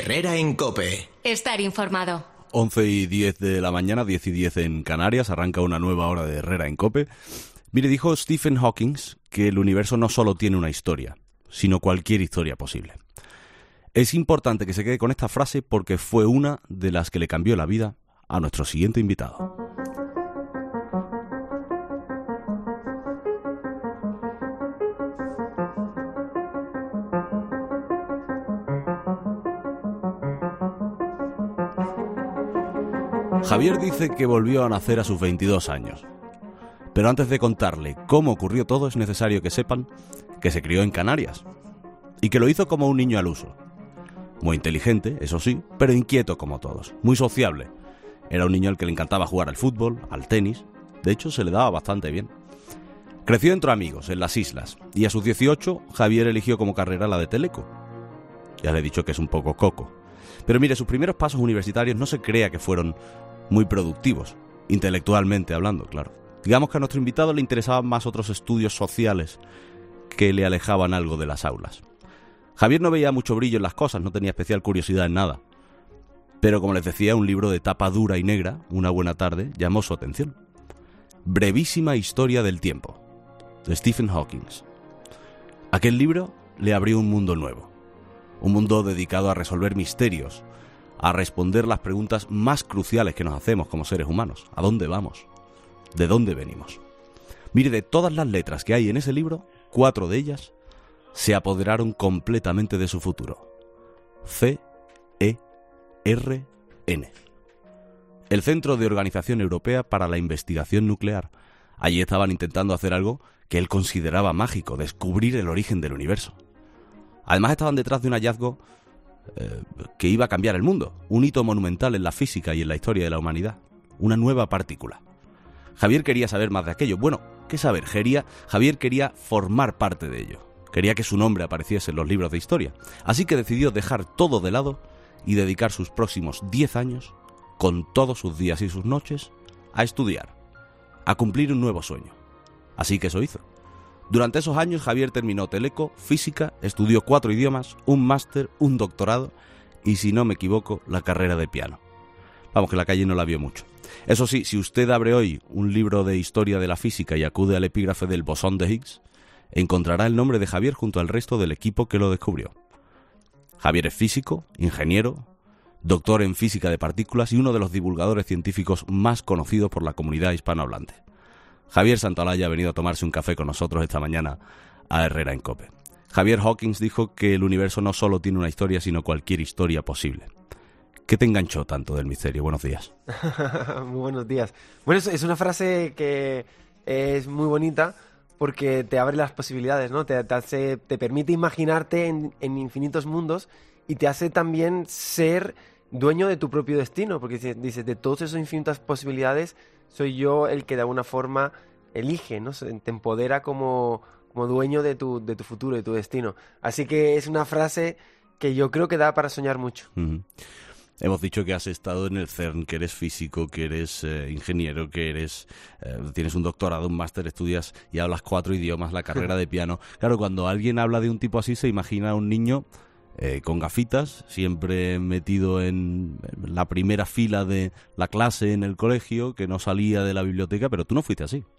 Herrera en COPE. Estar informado. 11:10 de la mañana, 10:10 en Canarias, arranca una nueva hora de Herrera en COPE. Mire, dijo Stephen Hawking que el universo no solo tiene una historia, sino cualquier historia posible. Es importante que se quede con esta frase porque fue una de las que le cambió la vida a nuestro siguiente invitado. Javier dice que volvió a nacer a sus 22 años. Pero antes de contarle cómo ocurrió todo, es necesario que sepan que se crió en Canarias y que lo hizo como un niño al uso. Muy inteligente, eso sí, pero inquieto como todos, muy sociable. Era un niño al que le encantaba jugar al fútbol, al tenis, de hecho se le daba bastante bien. Creció entre amigos, en las islas, y a sus 18 Javier eligió como carrera la de Teleco. Ya le he dicho que es un poco coco. Pero mire, sus primeros pasos universitarios no se crea que fueron muy productivos, intelectualmente hablando, claro. Digamos que a nuestro invitado le interesaban más otros estudios sociales que le alejaban algo de las aulas. Javier no veía mucho brillo en las cosas, no tenía especial curiosidad en nada. Pero como les decía, un libro de tapa dura y negra, una buena tarde, llamó su atención. Brevísima historia del tiempo, de Stephen Hawking. Aquel libro le abrió un mundo nuevo. Un mundo dedicado a resolver misterios, a responder las preguntas más cruciales que nos hacemos como seres humanos. ¿A dónde vamos? ¿De dónde venimos? Mire, de todas las letras que hay en ese libro, 4 de ellas se apoderaron completamente de su futuro. CERN. El Centro de Organización Europea para la Investigación Nuclear. Allí estaban intentando hacer algo que él consideraba mágico, descubrir el origen del universo. Además estaban detrás de un hallazgo que iba a cambiar el mundo, un hito monumental en la física y en la historia de la humanidad, una nueva partícula. Javier quería saber más de aquello. Bueno, ¿qué saber? Javier quería formar parte de ello. Quería que su nombre apareciese en los libros de historia. Así que decidió dejar todo de lado y dedicar sus próximos 10 años, con todos sus días y sus noches, a estudiar, a cumplir un nuevo sueño. Así que eso hizo. Durante esos años Javier terminó Teleco, física, estudió 4 idiomas, un máster, un doctorado y, si no me equivoco, la carrera de piano. Vamos, que la calle no la vio mucho. Eso sí, si usted abre hoy un libro de historia de la física y acude al epígrafe del bosón de Higgs, encontrará el nombre de Javier junto al resto del equipo que lo descubrió. Javier es físico, ingeniero, doctor en física de partículas y uno de los divulgadores científicos más conocidos por la comunidad hispanohablante. Javier Santolaya ha venido a tomarse un café con nosotros esta mañana a Herrera en COPE. Javier Hawking dijo que el universo no solo tiene una historia, sino cualquier historia posible. ¿Qué te enganchó tanto del misterio? Buenos días. Muy buenos días. Bueno, es una frase que es muy bonita porque te abre las posibilidades, ¿no? Te permite imaginarte en infinitos mundos y te hace también ser dueño de tu propio destino, porque dices, de todas esas infinitas posibilidades, soy yo el que de alguna forma elige, ¿no? Te empodera como dueño de tu futuro, de tu destino. Así que es una frase que yo creo que da para soñar mucho. Uh-huh. Hemos dicho que has estado en el CERN, que eres físico, que eres ingeniero, que tienes un doctorado, un máster, estudias y hablas 4 idiomas, la carrera de piano. Claro, cuando alguien habla de un tipo así, se imagina a un niño con gafitas, siempre metido en la primera fila de la clase en el colegio, que no salía de la biblioteca, pero tú no fuiste así.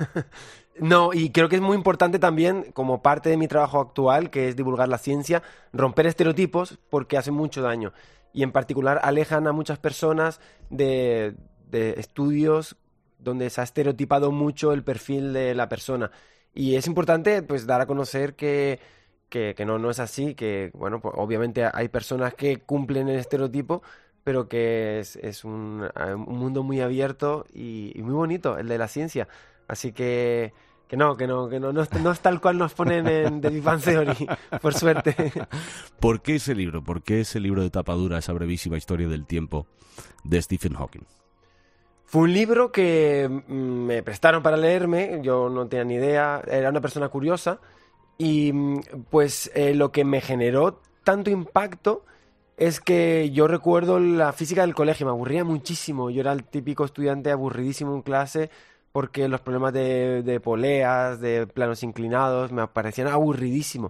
No, y creo que es muy importante también, como parte de mi trabajo actual, que es divulgar la ciencia, romper estereotipos porque hace mucho daño. Y en particular alejan a muchas personas de estudios donde se ha estereotipado mucho el perfil de la persona. Y es importante pues dar a conocer que no es así, que bueno, pues obviamente hay personas que cumplen el estereotipo, pero que es un mundo muy abierto y muy bonito, el de la ciencia. Así que no es tal cual nos ponen en The Big Bang Theory, por suerte. ¿Por qué ese libro? ¿Por qué ese libro de tapa dura, esa brevísima historia del tiempo de Stephen Hawking? Fue un libro que me prestaron para leerme, yo no tenía ni idea, era una persona curiosa y pues lo que me generó tanto impacto es que yo recuerdo la física del colegio, me aburría muchísimo, yo era el típico estudiante aburridísimo en clase porque los problemas de poleas, de planos inclinados, me parecían aburridísimo.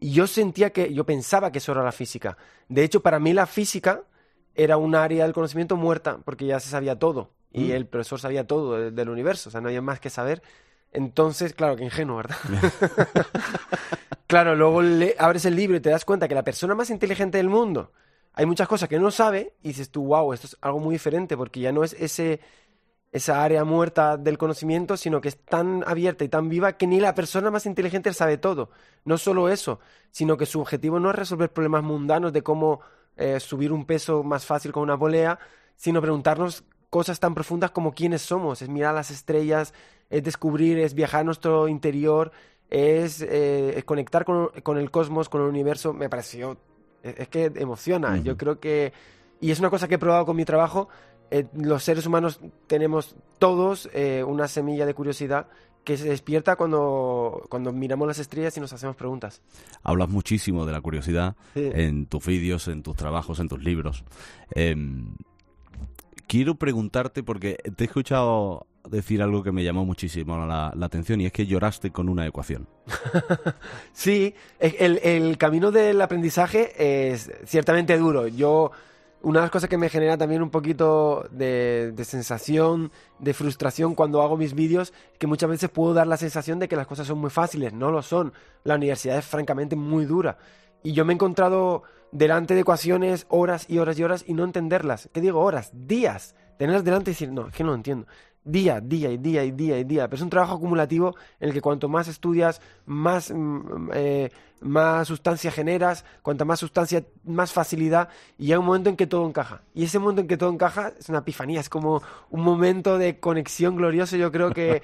Y yo pensaba que eso era la física. De hecho, para mí la física era un área del conocimiento muerta, porque ya se sabía todo. Y el profesor sabía todo del universo, o sea, no había más que saber. Entonces, claro, que ingenuo, ¿verdad? Claro, luego abres el libro y te das cuenta que la persona más inteligente del mundo, hay muchas cosas que no sabe, y dices tú, wow, esto es algo muy diferente, porque ya no es esa área muerta del conocimiento, sino que es tan abierta y tan viva que ni la persona más inteligente sabe todo. No solo eso, sino que su objetivo no es resolver problemas mundanos de cómo subir un peso más fácil con una polea, sino preguntarnos cosas tan profundas como quiénes somos, es mirar las estrellas, es descubrir, es viajar a nuestro interior, es conectar con el cosmos, con el universo. Me pareció, es que emociona. Yo creo que, y es una cosa que he probado con mi trabajo, los seres humanos tenemos todos una semilla de curiosidad que se despierta cuando miramos las estrellas y nos hacemos preguntas. Hablas muchísimo de la curiosidad en tus vídeos, en tus trabajos, en tus libros. Quiero preguntarte, porque te he escuchado decir algo que me llamó muchísimo la atención, y es que lloraste con una ecuación. Sí, el camino del aprendizaje es ciertamente duro. Una de las cosas que me genera también un poquito de sensación, de frustración cuando hago mis vídeos, que muchas veces puedo dar la sensación de que las cosas son muy fáciles. No lo son. La universidad es francamente muy dura. Y yo me he encontrado delante de ecuaciones horas y horas y horas y no entenderlas. ¿Qué digo? Horas, días. Tenerlas delante y decir, no, es que no lo entiendo. Día y día. Pero es un trabajo acumulativo en el que cuanto más estudias, más sustancia generas, cuanta más sustancia, más facilidad, y llega un momento en que todo encaja. Y ese momento en que todo encaja es una epifanía, es como un momento de conexión glorioso. Yo creo que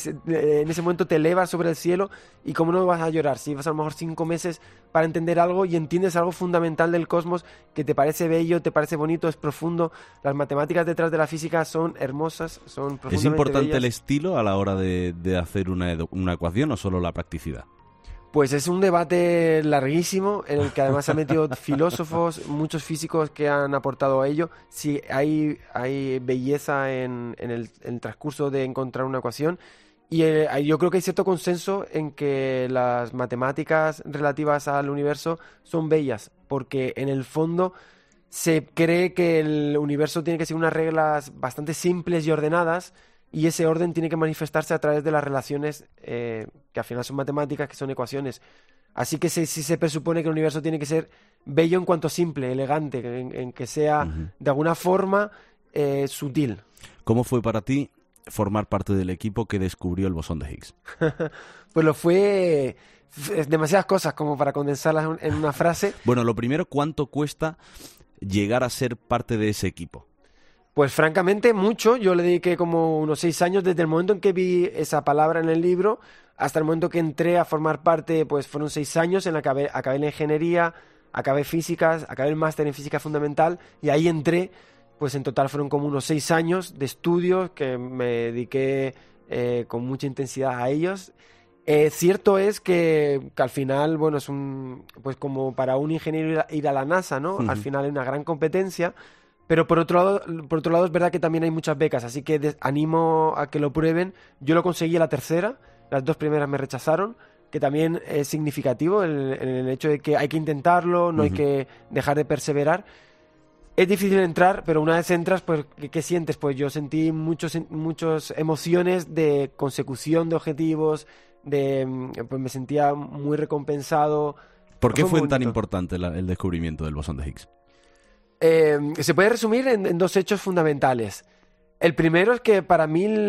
en ese momento te elevas sobre el cielo, y cómo no vas a llorar si llevas a lo mejor 5 meses para entender algo y entiendes algo fundamental del cosmos que te parece bello, te parece bonito, es profundo. Las matemáticas detrás de la física son hermosas, son profundamente ¿Es importante bellas. el estilo a la hora de hacer una ecuación, o solo la practicidad? Pues es un debate larguísimo en el que además se han metido filósofos, muchos físicos que han aportado a ello. Si hay belleza en el transcurso de encontrar una ecuación. Y yo creo que hay cierto consenso en que las matemáticas relativas al universo son bellas, porque en el fondo se cree que el universo tiene que seguir unas reglas bastante simples y ordenadas, y ese orden tiene que manifestarse a través de las relaciones que al final son matemáticas, que son ecuaciones. Así que sí se presupone que el universo tiene que ser bello en cuanto simple, elegante, en que sea de alguna forma sutil. ¿Cómo fue para ti formar parte del equipo que descubrió el bosón de Higgs? Pues lo fue demasiadas cosas como para condensarlas en una frase. Bueno, lo primero, ¿cuánto cuesta llegar a ser parte de ese equipo? Pues francamente mucho. Yo le dediqué como unos 6 años desde el momento en que vi esa palabra en el libro hasta el momento que entré a formar parte. Pues fueron 6 años en la que acabé la ingeniería, acabé físicas, acabé el máster en física fundamental, y ahí entré. Pues en total fueron como unos 6 años de estudios que me dediqué con mucha intensidad a ellos. Cierto es que al final, bueno, es pues como para un ingeniero ir a la NASA, ¿no? Al final hay una gran competencia. Pero por otro lado es verdad que también hay muchas becas, así que animo a que lo prueben. Yo lo conseguí a la tercera, las 2 primeras me rechazaron, que también es significativo el hecho de que hay que intentarlo, no hay que dejar de perseverar. Es difícil entrar, pero una vez entras, pues ¿qué sientes? Pues yo sentí muchas emociones de consecución de objetivos, pues me sentía muy recompensado. ¿Por qué fue tan bonito. importante el descubrimiento del bosón de Higgs? Se puede resumir en 2 hechos fundamentales. El primero es que para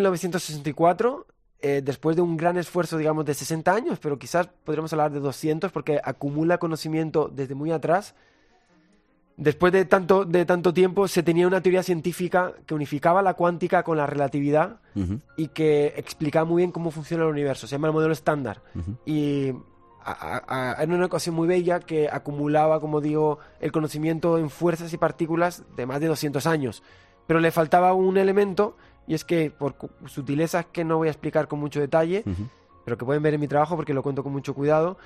1964, después de un gran esfuerzo, digamos, de 60 años, pero quizás podríamos hablar de 200, porque acumula conocimiento desde muy atrás, después de tanto tiempo se tenía una teoría científica que unificaba la cuántica con la relatividad y que explicaba muy bien cómo funciona el universo. Se llama el modelo estándar. Y era una ecuación muy bella que acumulaba, como digo, el conocimiento en fuerzas y partículas de más de 200 años. Pero le faltaba un elemento, y es que por sutilezas que no voy a explicar con mucho detalle, pero que pueden ver en mi trabajo porque lo cuento con mucho cuidado,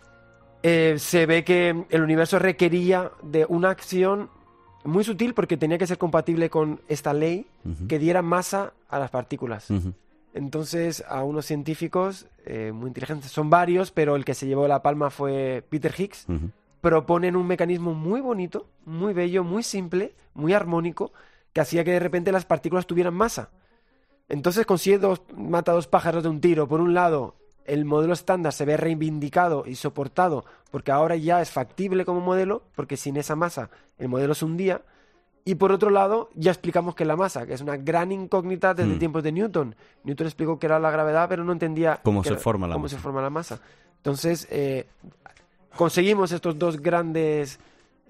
se ve que el universo requería de una acción muy sutil porque tenía que ser compatible con esta ley que diera masa a las partículas. Entonces, a unos científicos muy inteligentes, son varios, pero el que se llevó la palma fue Peter Higgs, proponen un mecanismo muy bonito, muy bello, muy simple, muy armónico, que hacía que de repente las partículas tuvieran masa. Entonces mata dos pájaros de un tiro. Por un lado, el modelo estándar se ve reivindicado y soportado porque ahora ya es factible como modelo, porque sin esa masa el modelo se hundía. Y por otro lado, ya explicamos que la masa, que es una gran incógnita desde tiempos de Newton. Newton explicó que era la gravedad, pero no entendía cómo se forma la masa. Entonces, conseguimos estos dos grandes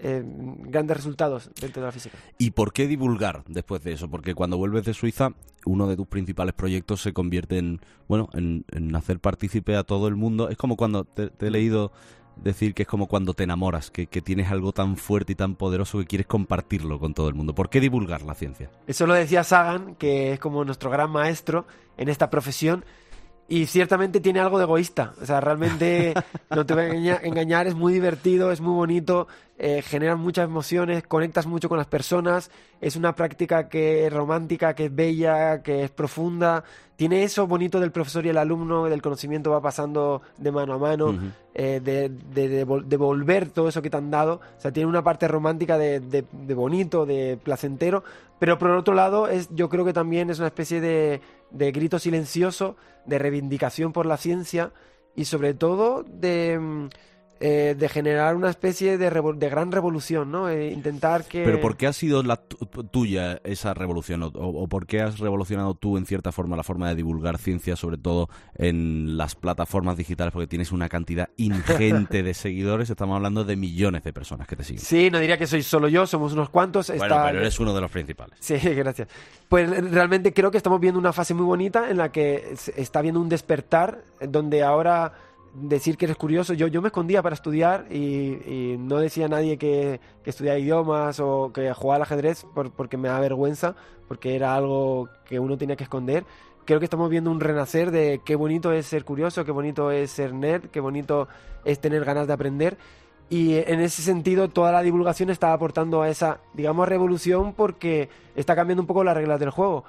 resultados dentro de la física. ¿Y por qué divulgar después de eso? Porque cuando vuelves de Suiza, uno de tus principales proyectos se convierte en hacer partícipe a todo el mundo. Es como cuando te he leído decir que es como cuando te enamoras, que tienes algo tan fuerte y tan poderoso que quieres compartirlo con todo el mundo. ¿Por qué divulgar la ciencia? Eso lo decía Sagan, que es como nuestro gran maestro en esta profesión. Y ciertamente tiene algo de egoísta. O sea, realmente, no te voy a engañar, es muy divertido, es muy bonito, genera muchas emociones, conectas mucho con las personas, es una práctica que es romántica, que es bella, que es profunda. Tiene eso bonito del profesor y el alumno, del conocimiento va pasando de mano a mano, de devolver todo eso que te han dado. O sea, tiene una parte romántica de bonito, de placentero, pero por otro lado, yo creo que también es una especie de grito silencioso, de reivindicación por la ciencia y sobre todo de generar una especie de gran revolución, ¿no? Intentar que... ¿Pero por qué ha sido la tuya esa revolución? ¿O por qué has revolucionado tú, en cierta forma, la forma de divulgar ciencia, sobre todo en las plataformas digitales? Porque tienes una cantidad ingente de seguidores. Estamos hablando de millones de personas que te siguen. Sí, no diría que soy solo yo, somos unos cuantos. Bueno, pero eres uno de los principales. Sí, gracias. Pues realmente creo que estamos viendo una fase muy bonita en la que está viendo un despertar, donde ahora... decir que eres curioso. Yo me escondía para estudiar y no decía a nadie que estudiaba idiomas o que jugaba al ajedrez porque me da vergüenza, porque era algo que uno tenía que esconder. Creo que estamos viendo un renacer de qué bonito es ser curioso, qué bonito es ser nerd, qué bonito es tener ganas de aprender. Y en ese sentido toda la divulgación está aportando a esa, digamos, revolución, porque está cambiando un poco las reglas del juego.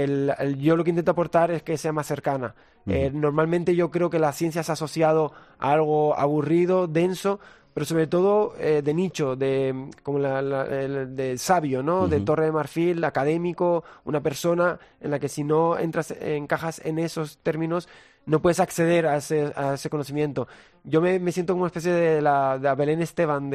Yo lo que intento aportar es que sea más cercana. Normalmente yo creo que la ciencia se ha asociado a algo aburrido, denso, pero sobre todo de nicho, como de sabio, ¿no? De Torre de Marfil, académico, una persona en la que si no encajas en esos términos no puedes acceder a ese conocimiento. Yo me siento como una especie de la Belén Esteban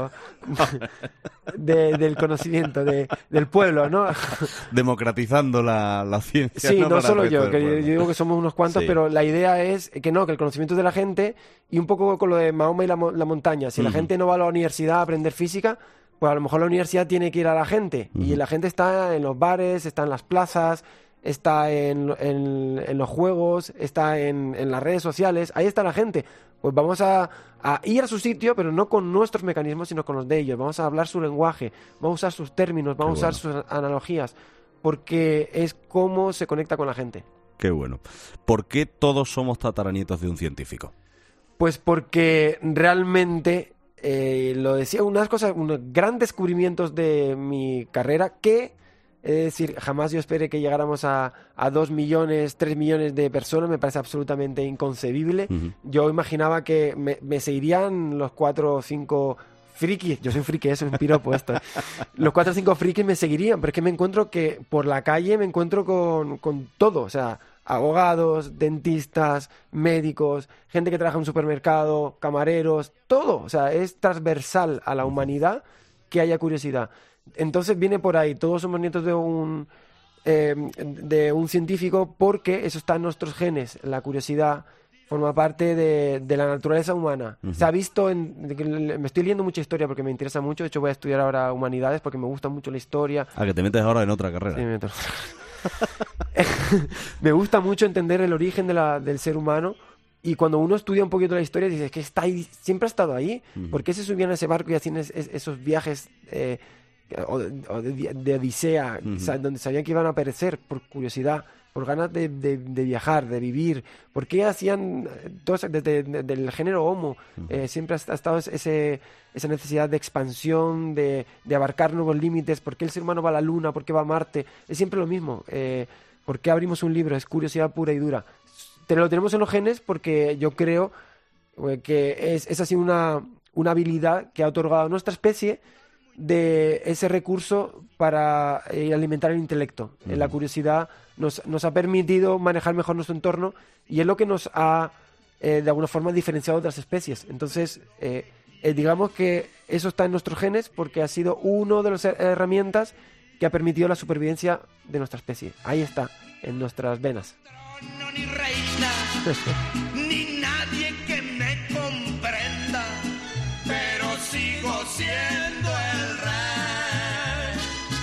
del conocimiento, del pueblo, ¿no? Democratizando la ciencia. Sí, no solo yo, que yo digo que somos unos cuantos, sí. Pero la idea es que no, que el conocimiento es de la gente, y un poco con lo de Mahoma y la montaña. Si la gente no va a la universidad a aprender física, pues a lo mejor la universidad tiene que ir a la gente. Y la gente está en los bares, está en las plazas, está en los juegos, está en las redes sociales. Ahí está la gente. Pues vamos a ir a su sitio, pero no con nuestros mecanismos, sino con los de ellos. Vamos a hablar su lenguaje, vamos a usar sus términos, vamos a usar sus analogías, porque es cómo se conecta con la gente. Qué bueno. ¿Por qué todos somos tataranietos de un científico? Pues porque realmente, lo decía, unos grandes descubrimientos de mi carrera que... Es decir, jamás yo esperé que llegáramos a 2 millones, 3 millones de personas. Me parece absolutamente inconcebible. Yo imaginaba que me seguirían los 4 o 5 frikis. Yo soy un friki, eso es un piropo esto. Los 4 o 5 frikis me seguirían, pero es que me encuentro que por la calle me encuentro con todo. O sea, abogados, dentistas, médicos, gente que trabaja en un supermercado, camareros, todo. O sea, es transversal a la humanidad que haya curiosidad. Entonces viene por ahí, todos somos nietos de un científico, porque eso está en nuestros genes, la curiosidad forma parte de la naturaleza humana. Se ha visto, me estoy leyendo mucha historia porque me interesa mucho, de hecho voy a estudiar ahora humanidades porque me gusta mucho la historia. Que te metes ahora en otra carrera. Sí, me meto. Me gusta mucho entender el origen del ser humano. Y cuando uno estudia un poquito la historia, dices que está ahí, siempre ha estado ahí. ¿Por qué se subían a ese barco y hacían esos viajes de odisea, donde sabían que iban a perecer por curiosidad, por ganas de viajar, de vivir? ¿Por qué hacían todo eso del género Homo? Siempre ha estado esa necesidad de expansión, de abarcar nuevos límites. ¿Por qué el ser humano va a la Luna? ¿Por qué va a Marte? Es siempre lo mismo. ¿Por qué abrimos un libro? Es curiosidad pura y dura. Lo tenemos en los genes porque yo creo que es así una habilidad que ha otorgado a nuestra especie de ese recurso para alimentar el intelecto. La curiosidad nos ha permitido manejar mejor nuestro entorno y es lo que nos ha, de alguna forma, diferenciado de las especies. Entonces, digamos que eso está en nuestros genes porque ha sido una de las herramientas que ha permitido la supervivencia de nuestra especie. Ahí está, en nuestras venas. Ni reina, ni nadie que me comprenda, pero sigo siendo el rey.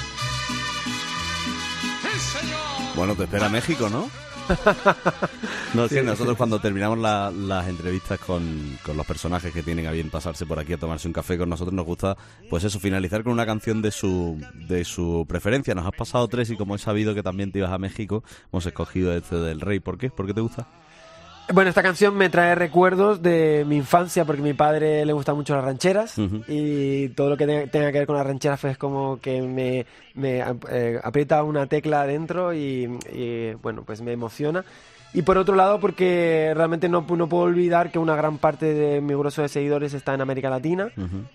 ¡Sí, señor! Bueno, te espera México, ¿no? No, es que nosotros cuando terminamos las entrevistas con los personajes que tienen a bien pasarse por aquí a tomarse un café con nosotros, nos gusta, pues eso, finalizar con una canción de su preferencia. Nos has pasado 3 y como he sabido que también te ibas a México, hemos escogido este del Rey. ¿Por qué? ¿Por qué te gusta? Bueno, esta canción me trae recuerdos de mi infancia porque a mi padre le gustan mucho las rancheras y todo lo que tenga que ver con las rancheras es como que me aprieta una tecla adentro y bueno, pues me emociona. Y por otro lado porque realmente no puedo olvidar que una gran parte de mi grueso de seguidores está en América Latina.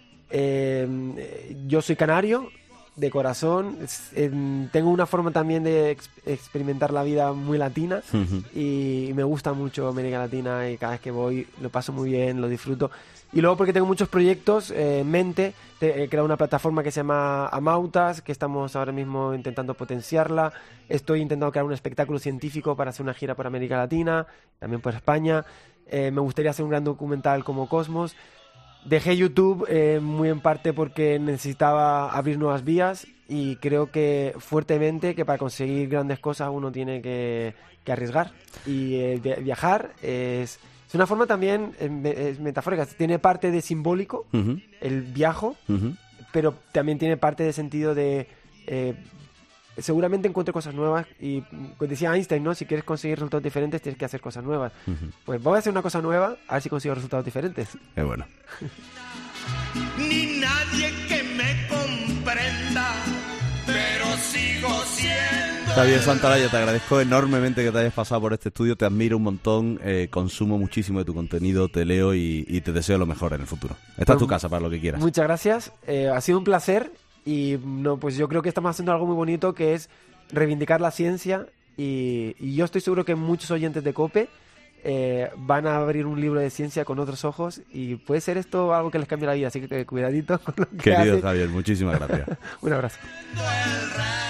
Yo soy canario de corazón, tengo una forma también de experimentar la vida muy latina y me gusta mucho América Latina y cada vez que voy lo paso muy bien, lo disfruto. Y luego porque tengo muchos proyectos en mente, he creado una plataforma que se llama Amautas, que estamos ahora mismo intentando potenciarla. Estoy intentando crear un espectáculo científico para hacer una gira por América Latina, también por España. Me gustaría hacer un gran documental como Cosmos. Dejé YouTube muy en parte porque necesitaba abrir nuevas vías y creo que fuertemente que para conseguir grandes cosas uno tiene que arriesgar. Y viajar es una forma también es metafórica. Tiene parte de simbólico, el viajo, pero también tiene parte de sentido de... seguramente encuentre cosas nuevas y decía Einstein, ¿no? Si quieres conseguir resultados diferentes tienes que hacer cosas nuevas. Pues voy a hacer una cosa nueva a ver si consigo resultados diferentes. Qué bueno. Ni nadie que me comprenda, pero sigo siendo Javier Santaraya, te agradezco enormemente que te hayas pasado por este estudio, te admiro un montón, consumo muchísimo de tu contenido, te leo y te deseo lo mejor en el futuro. Esta es tu casa para lo que quieras. Muchas gracias, ha sido un placer. Y no, pues yo creo que estamos haciendo algo muy bonito que es reivindicar la ciencia y yo estoy seguro que muchos oyentes de COPE van a abrir un libro de ciencia con otros ojos y puede ser esto algo que les cambie la vida, así que cuidadito con lo que Querido hacen. Javier, muchísimas gracias. Un abrazo. el rey.